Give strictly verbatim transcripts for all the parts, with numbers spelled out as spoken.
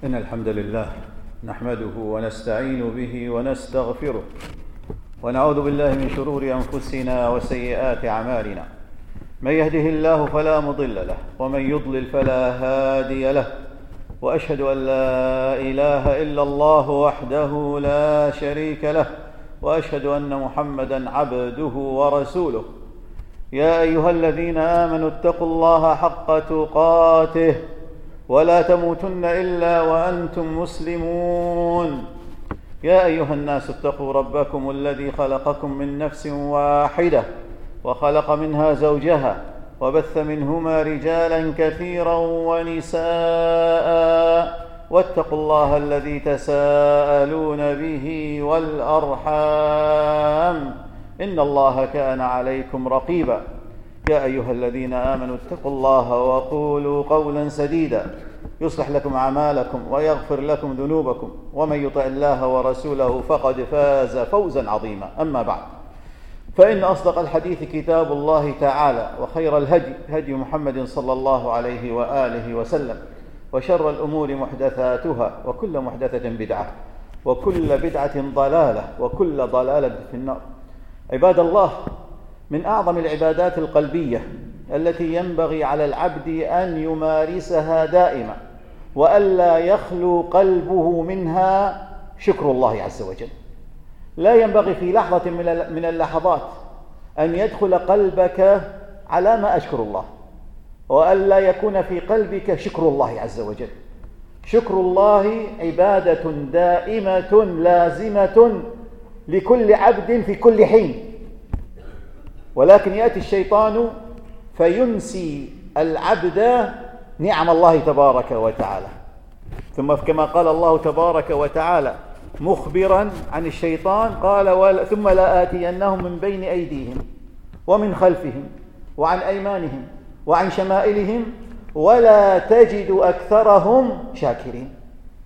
إن الحمد لله نحمده ونستعين به ونستغفره ونعوذ بالله من شرور أنفسنا وسيئات أعمالنا. من يهده الله فلا مضل له ومن يضلل فلا هادي له، وأشهد أن لا إله إلا الله وحده لا شريك له، وأشهد أن محمدًا عبده ورسوله. يا أيها الذين آمنوا اتقوا الله حق تقاته ولا تموتن إلا وأنتم مسلمون. يا أيها الناس اتقوا ربكم الذي خلقكم من نفس واحدة وخلق منها زوجها وبث منهما رجالا كثيرا ونساء، واتقوا الله الذي تساءلون به والأرحام إن الله كان عليكم رقيبا. يا أيها الذين آمنوا اتقوا الله وقولوا قولا سديدا يصلح لكم أعمالكم ويغفر لكم ذنوبكم، ومن يطع الله ورسوله فقد فاز فوزا عظيما. أما بعد، فإن أصدق الحديث كتاب الله تعالى، وخير الهدي هدي محمد صلى الله عليه وآله وسلم، وشر الأمور محدثاتها، وكل محدثة بدعة، وكل بدعة ضلالة، وكل ضلالة في النار. عباد الله، من أعظم العبادات القلبية التي ينبغي على العبد أن يمارسها دائما وألا يخلو قلبه منها شكر الله عز وجل. لا ينبغي في لحظة من اللحظات أن يدخل قلبك على ما أشكر الله، وألا يكون في قلبك شكر الله عز وجل. شكر الله عبادة دائمة لازمة لكل عبد في كل حين، ولكن يأتي الشيطان فينسي العبد نعم الله تبارك وتعالى. ثم كما قال الله تبارك وتعالى مخبرا عن الشيطان قال: ثم لآتينهم من بين أيديهم ومن خلفهم وعن أيمانهم وعن شمائلهم ولا تجد أكثرهم شاكرين.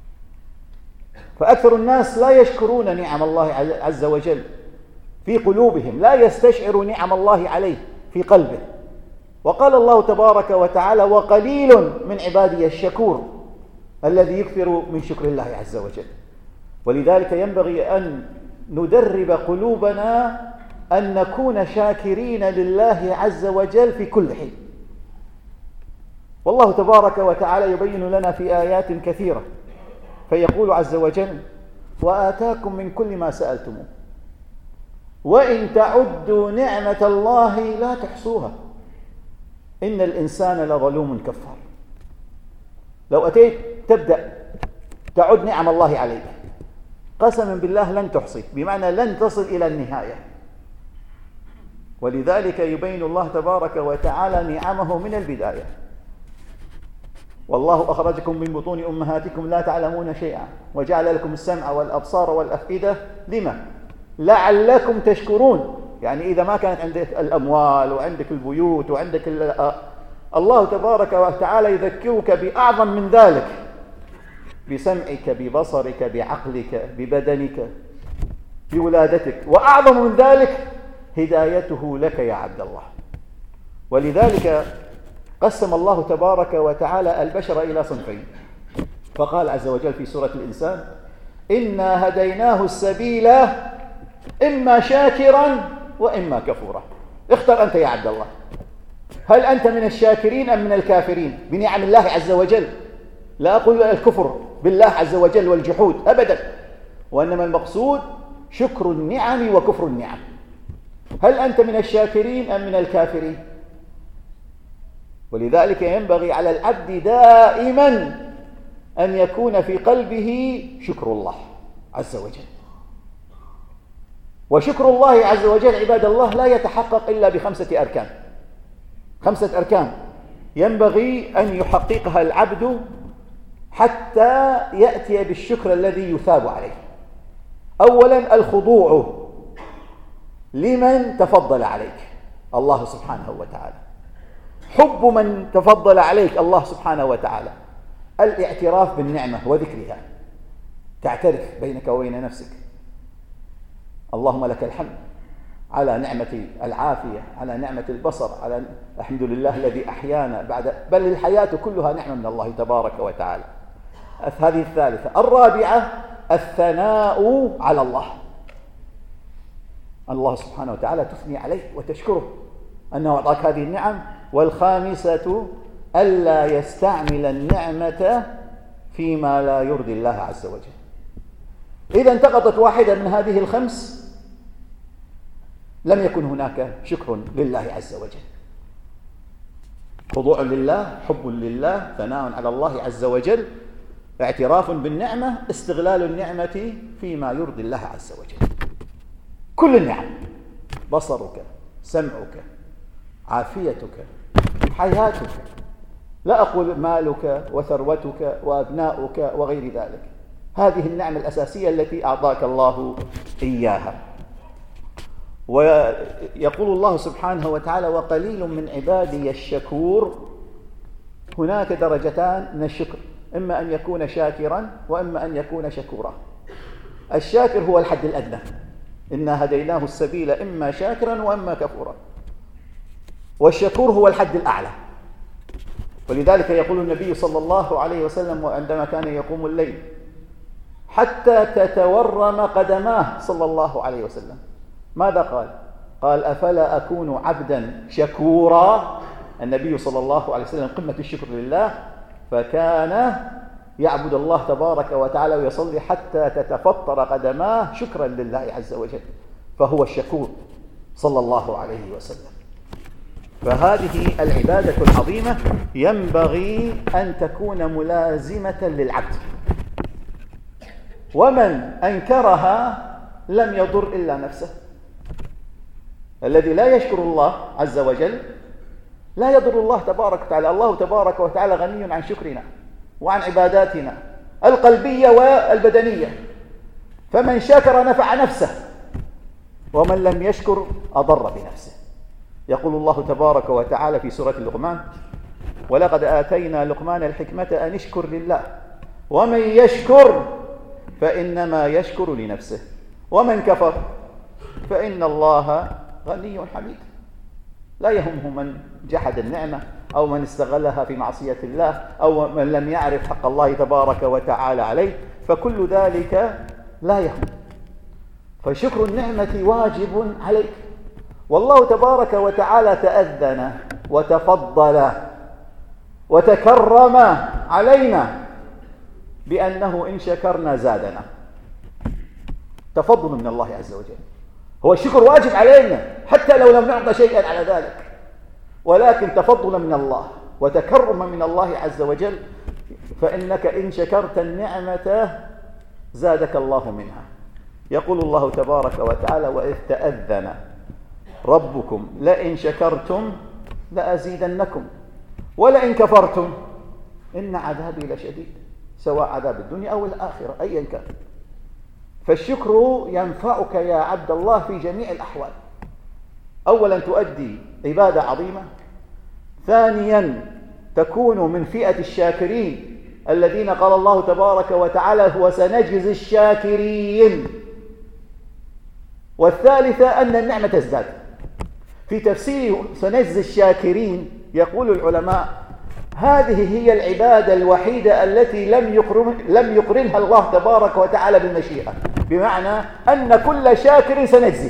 فأكثر الناس لا يشكرون نعم الله عز وجل في قلوبهم، لا يستشعر نعم الله عليه في قلبه. وقال الله تبارك وتعالى: وقليل من عبادي الشكور الذي يكثر من شكر الله عز وجل. ولذلك ينبغي أن ندرب قلوبنا أن نكون شاكرين لله عز وجل في كل حين. والله تبارك وتعالى يبين لنا في آيات كثيرة، فيقول عز وجل: وآتاكم من كل ما سألتموه وإن تعدوا نعمة الله لا تحصوها إن الإنسان لظلوم كفار. لو أتيت تبدأ تعد نعم الله عليك، قسما بالله لن تحصي، بمعنى لن تصل إلى النهاية. ولذلك يبين الله تبارك وتعالى نعمه من البداية: والله أخرجكم من بطون أمهاتكم لا تعلمون شيئا وجعل لكم السمع والأبصار والأفئدة لما؟ لعلكم تشكرون. يعني إذا ما كانت عندك الأموال وعندك البيوت وعندك الله تبارك وتعالى يذكرك بأعظم من ذلك، بسمعك، ببصرك، بعقلك، ببدنك، بولادتك، وأعظم من ذلك هدايته لك يا عبد الله. ولذلك قسم الله تبارك وتعالى البشر إلى صنفين، فقال عز وجل في سورة الإنسان: إنا هديناه السبيل إما شاكرا وإما كفورا. اختر أنت يا عبد الله، هل أنت من الشاكرين أم من الكافرين بنعم الله عز وجل؟ لا أقول الكفر بالله عز وجل والجحود أبدا، وإنما المقصود شكر النعم وكفر النعم. هل أنت من الشاكرين أم من الكافرين؟ ولذلك ينبغي على العبد دائما أن يكون في قلبه شكر الله عز وجل. وشكر الله عز وجل عباد الله لا يتحقق إلا بخمسة أركان. خمسة أركان ينبغي أن يحققها العبد حتى يأتي بالشكر الذي يثاب عليه. أولا الخضوع لمن تفضل عليك، الله سبحانه وتعالى. حب من تفضل عليك، الله سبحانه وتعالى. الاعتراف بالنعمة وذكرها، تعترف بينك وبين نفسك: اللهم لك الحمد على نعمة العافية، على نعمة البصر، على الحمد لله الذي أحيانا بعد، بل الحياة كلها نعمة من الله تبارك وتعالى. هذه الثالثة. الرابعة الثناء على الله، الله سبحانه وتعالى تثني عليه وتشكره أنه أعطاك هذه النعم. والخامسة ألا يستعمل النعمة فيما لا يرضي الله عز وجل. إذا انتقضت واحدة من هذه الخمس لم يكن هناك شكر لله عز وجل. خضوع لله، حب لله، ثناء على الله عز وجل، اعتراف بالنعمة، استغلال النعمة فيما يرضي الله عز وجل. كل النعم، بصرك، سمعك، عافيتك، حياتك، لا أقول مالك وثروتك وأبناؤك وغير ذلك، هذه النعم الأساسية التي أعطاك الله إياها. ويقول الله سبحانه وتعالى وقليل من عبادي الشكور. هناك درجتان من الشكر، إما أن يكون شاكرا وإما أن يكون شكورا. الشاكر هو الحد الأدنى، إنا هديناه السبيل إما شاكرا وإما كفورا. والشكور هو الحد الأعلى. ولذلك يقول النبي صلى الله عليه وسلم عندما كان يقوم الليل حتى تتورم قدماه صلى الله عليه وسلم، ماذا قال؟ قال أفلا أكون عبدا شكورا. النبي صلى الله عليه وسلم قمة الشكر لله، فكان يعبد الله تبارك وتعالى ويصلي حتى تتفطر قدماه شكرا لله عز وجل، فهو الشكور صلى الله عليه وسلم. فهذه العبادة العظيمة ينبغي أن تكون ملازمة للعبد، ومن أنكرها لم يضر إلا نفسه. الذي لا يشكر الله عز وجل لا يضر الله تبارك وتعالى. الله تبارك وتعالى غني عن شكرنا وعن عباداتنا القلبية والبدنية، فمن شكر نفع نفسه ومن لم يشكر أضر بنفسه. يقول الله تبارك وتعالى في سورة لقمان ولقد آتينا لقمان الحكمة أن اشكر لله ومن يشكر فإنما يشكر لنفسه ومن كفر فإن الله غني حميد. لا يهمه من جحد النعمة أو من استغلها في معصية الله أو من لم يعرف حق الله تبارك وتعالى عليه، فكل ذلك لا يهم. فشكر النعمة واجب عليك. والله تبارك وتعالى تأذن وتفضل وتكرم علينا بأنه إن شكرنا زادنا. تفضل من الله عز وجل. هو الشكر واجب علينا حتى لو لم نعطى شيئا على ذلك، ولكن تفضل من الله وتكرم من الله عز وجل، فإنك إن شكرت النعمة زادك الله منها. يقول الله تبارك وتعالى وإذ تأذن ربكم لئن شكرتم لأزيدنكم ولئن كفرتم إن عذابي لشديد، سواء عذاب الدنيا أو الآخرة أيا كان. فالشكر ينفعك يا عبد الله في جميع الأحوال. أولا تؤدي عبادة عظيمة، ثانيا تكون من فئة الشاكرين الذين قال الله تبارك وتعالى وسنجزي الشاكرين، والثالثة أن النعمة تزداد. في تفسير سنجزي الشاكرين يقول العلماء هذه هي العبادة الوحيدة التي لم يقرن لم يقرنها الله تبارك وتعالى بالمشيئة، بمعنى أن كل شاكر سنجزيه.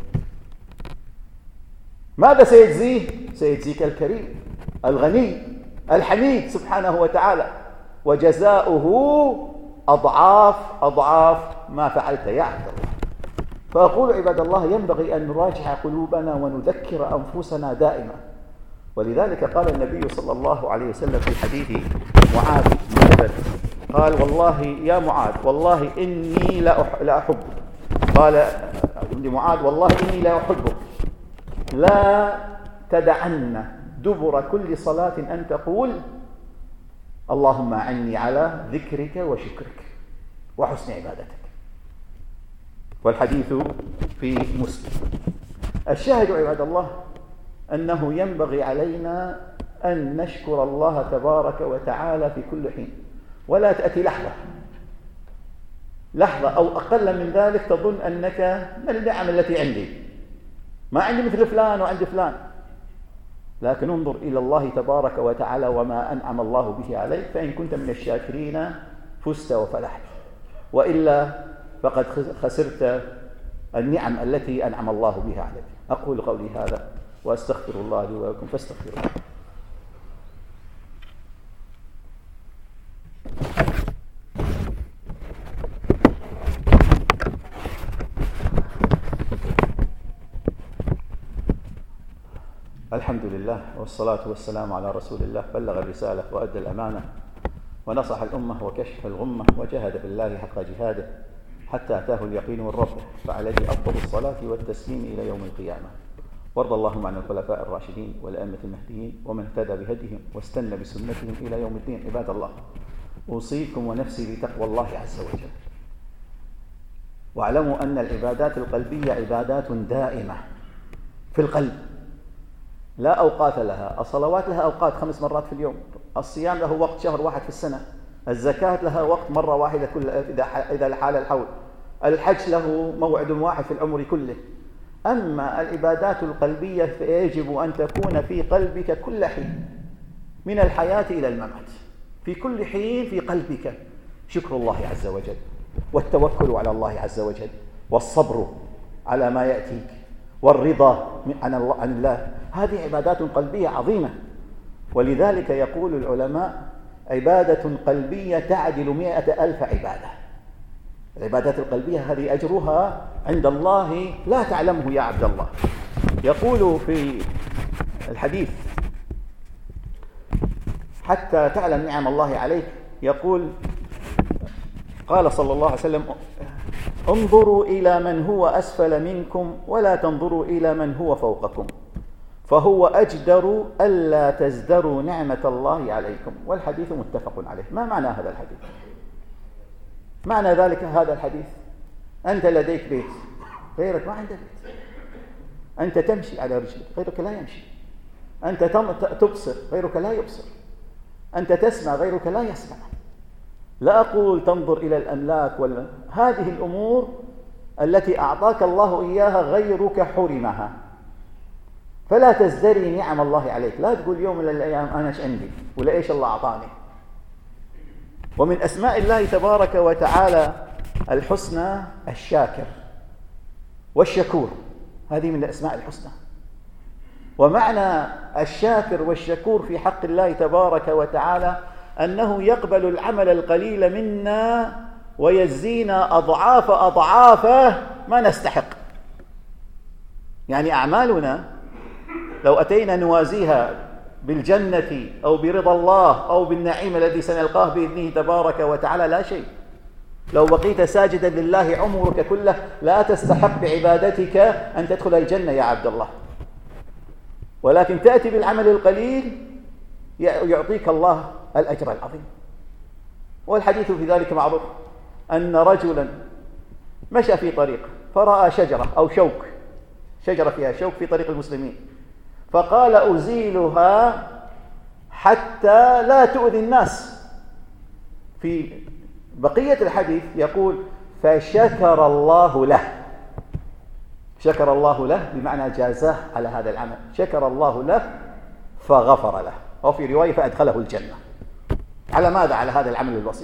ماذا سيجزيه؟ سيجزيك الكريم الغني الحميد سبحانه وتعالى، وجزاؤه أضعاف أضعاف ما فعلت يا عبد الله. فأقول عباد الله ينبغي أن نراجع قلوبنا ونذكر أنفسنا دائما. ولذلك قال النبي صلى الله عليه وسلم في حديث معاذ بن جبل قال والله يا معاذ والله إني لا أحبك، قال لمعاذ والله إني لا أحبك لا تدعن دبر كل صلاة أن تقول اللهم أعني على ذكرك وشكرك وحسن عبادتك. والحديث في مسلم. الشاهد عباد الله أنه ينبغي علينا أن نشكر الله تبارك وتعالى في كل حين، ولا تأتي لحظة لحظة أو أقل من ذلك تظن أنك من النعم التي عندي ما عندي مثل فلان وعند فلان، لكن انظر إلى الله تبارك وتعالى وما أنعم الله به عليك، فإن كنت من الشاكرين فزت وفلحت، وإلا فقد خسرت النعم التي أنعم الله بها عليك. أقول قولي هذا وأستغفر الله لي ولكم فاستغفروه. الحمد لله والصلاة والسلام على رسول الله، بلغ الرسالة وأدى الأمانة ونصح الأمة وكشف الغمة وجاهد بالله حق جهاده حتى أتاه اليقين من ربه، فعليه أفضل الصلاة والتسليم إلى يوم القيامة. وارض اللهم عن الخلفاء الراشدين والأئمة المهديين ومن اهتدى بهديهم واستنى بسنتهم إلى يوم الدين. عباد الله، أوصيكم ونفسي بتقوى الله عز وجل، واعلموا أن العبادات القلبية عبادات دائمة في القلب لا أوقات لها. الصلوات لها أوقات خمس مرات في اليوم، الصيام له وقت شهر واحد في السنة، الزكاة لها وقت مرة واحدة كل إذا حال الحول، الحج له موعد واحد في العمر كله. أما العبادات القلبية فيجب أن تكون في قلبك كل حين من الحياة إلى الممات، في كل حين في قلبك شكر الله عز وجل والتوكل على الله عز وجل والصبر على ما يأتيك والرضا عن الله. هذه عبادات قلبية عظيمة، ولذلك يقول العلماء عبادة قلبية تعدل مئة ألف عبادة. العبادات القلبية هذه أجرها عند الله لا تعلمه يا عبد الله. يقول في الحديث حتى تعلم نعم الله عليك، يقول قال صلى الله عليه وسلم: انظروا إلى من هو أسفل منكم ولا تنظروا إلى من هو فوقكم، فهو أجدر ألا تزدروا نعمة الله عليكم. والحديث متفق عليه. ما معنى هذا الحديث؟ معنى ذلك هذا الحديث: أنت لديك بيت، غيرك ما عنده بيت. أنت تمشي على رجلك، غيرك لا يمشي. أنت تبصر، غيرك لا يبصر. أنت تسمع، غيرك لا يسمع. لا أقول تنظر إلى الأملاك ولا هذه الأمور التي أعطاك الله إياها غيرك حرمها، فلا تزدري نعم الله عليك. لا تقول يوم من الأيام أنا إيش عندي ولا إيش الله أعطاني. ومن أسماء الله تبارك وتعالى الحسنى الشاكر والشكور، هذه من الأسماء الحسنى. ومعنى الشاكر والشكور في حق الله تبارك وتعالى أنه يقبل العمل القليل منا ويجزينا أضعاف أضعافه ما نستحق. يعني أعمالنا لو أتينا نوازيها بالجنة أو برضا الله أو بالنعيم الذي سنلقاه بإذنه تبارك وتعالى لا شيء. لو بقيت ساجدا لله عمرك كله لا تستحق بعبادتك أن تدخل الجنة يا عبد الله، ولكن تأتي بالعمل القليل يعطيك الله الأجر العظيم. والحديث في ذلك معروف، أن رجلا مشى في طريق فرأى شجرة أو شوك، شجرة فيها شوك في طريق المسلمين، فقال أزيلها حتى لا تؤذي الناس. في بقية الحديث يقول: فشكر الله له. شكر الله له بمعنى جازاه على هذا العمل، شكر الله له فغفر له، أو في رواية فأدخله الجنة. على ماذا؟ على هذا العمل البسيط.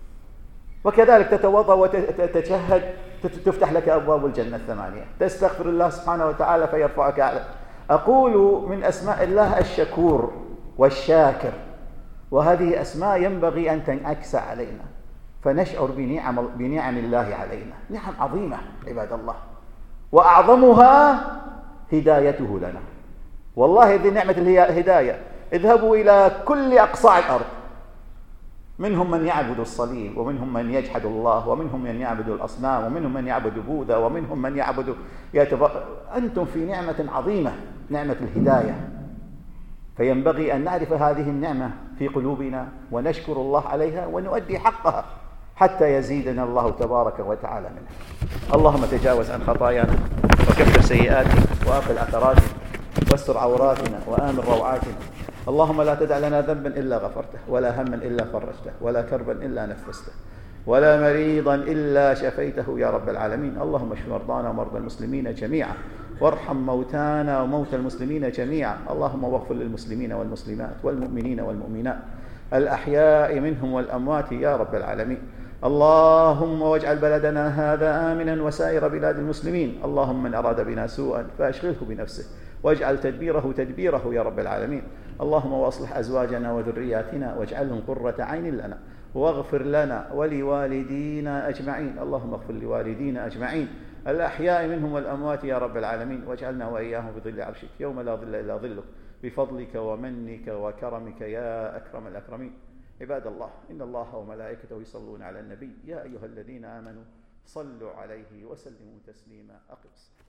وكذلك تتوضأ وتتشهد تفتح لك أبواب الجنة الثمانية، تستغفر الله سبحانه وتعالى فيرفعك أعلى. أقول من أسماء الله الشكور والشاكر، وهذه أسماء ينبغي أن تنعكس علينا فنشعر بنعم, بنعم الله علينا. نعم عظيمة عباد الله، وأعظمها هدايته لنا. والله هذه نعمة الهداية. اذهبوا إلى كل أقصاع الأرض، منهم من يعبد الصليب، ومنهم من يجحد الله، ومنهم من يعبد الأصنام، ومنهم من يعبد بوذا، ومنهم من يعبد يتب... أنتم في نعمة عظيمة، نعمة الهداية. فينبغي أن نعرف هذه النعمة في قلوبنا ونشكر الله عليها ونؤدي حقها حتى يزيدنا الله تبارك وتعالى منها. اللهم تجاوز عن خطايانا وكفر سيئاتنا وأقل عثراتنا واستر عوراتنا وآمن روعاتنا. اللهم لا تدع لنا ذنبا إلا غفرته، ولا هما إلا فرجته، ولا كربا إلا نفسته، ولا مريضا إلا شفيته يا رب العالمين. اللهم اشف مرضانا ومرضى المسلمين جميعا، وارحم موتانا وموتى المسلمين جميعا. اللهم واغفر للمسلمين والمسلمات والمؤمنين والمؤمنات الأحياء منهم والأموات يا رب العالمين. اللهم واجعل بلدنا هذا آمنا وسائر بلاد المسلمين. اللهم من أراد بنا سوءا فأشغله بنفسه واجعل تدبيره تدبيره يا رب العالمين. اللهم واصلح أزواجنا وذرياتنا واجعلهم قرة عين لنا، واغفر لنا ولوالدينا أجمعين. اللهم اغفر لوالدينا أجمعين الأحياء منهم والأموات يا رب العالمين، واجعلنا وإياهم بظل عرشك يوم لا ظل إلا ظلك بفضلك ومنك وكرمك يا أكرم الأكرمين. عباد الله، إن الله وملائكته يصلون على النبي يا أيها الذين آمنوا صلوا عليه وسلموا تسليما. أقم الصلاة.